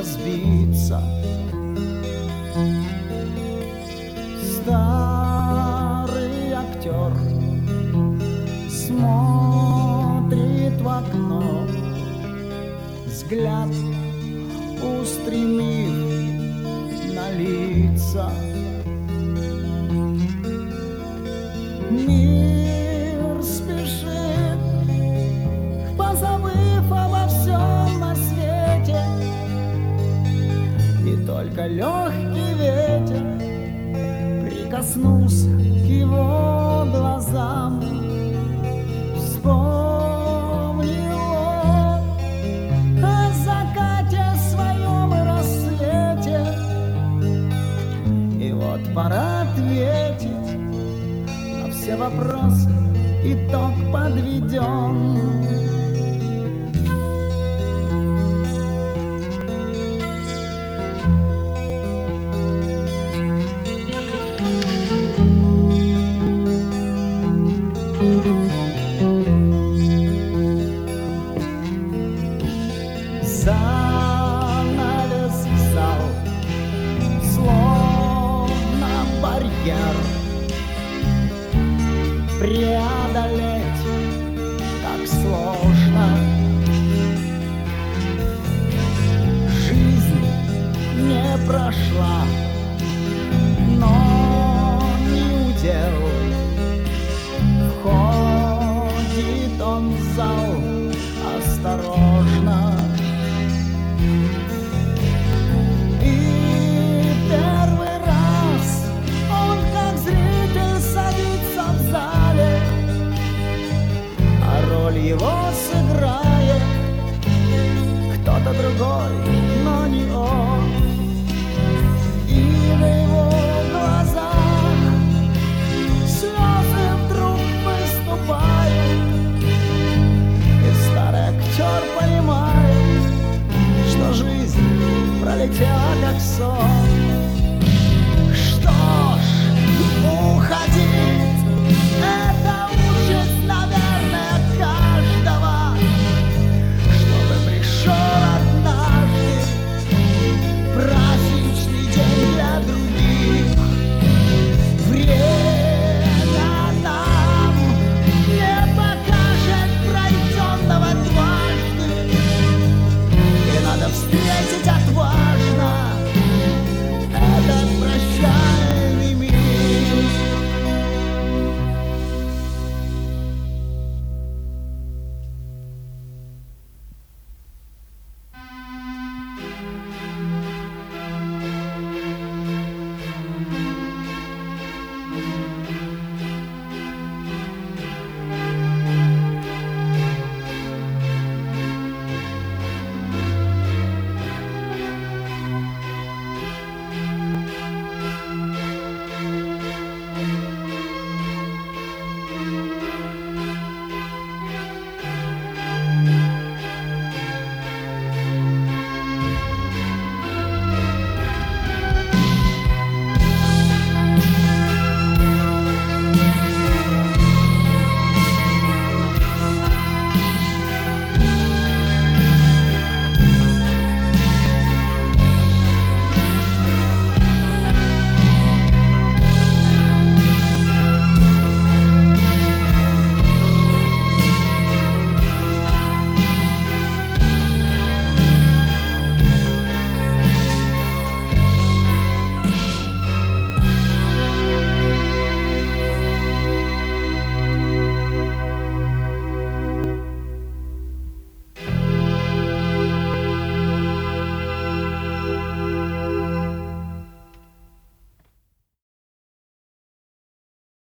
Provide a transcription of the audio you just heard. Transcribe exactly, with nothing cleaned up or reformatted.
разбиться. Старый актер смотрит в окно, взгляд устремив на лица. Мир спешит, позабыв обо всем на свете, и только легкий ветер прикоснулся к его глазам. Вспомнил он о закате своем и рассвете, и вот пора ответить на все вопросы, итог подведен. Занавес в зал, словно барьер, преодолеть так сложно. Жизнь не прошла, но не удел. Входит он в зал осторожно, и первый раз он как зритель садится в зале, а роль его сыграет кто-то другой, но не он. И на его глазах слезы вдруг выступают, и старый актер понимает, что жизнь пролетела как сон. Что ж, уходить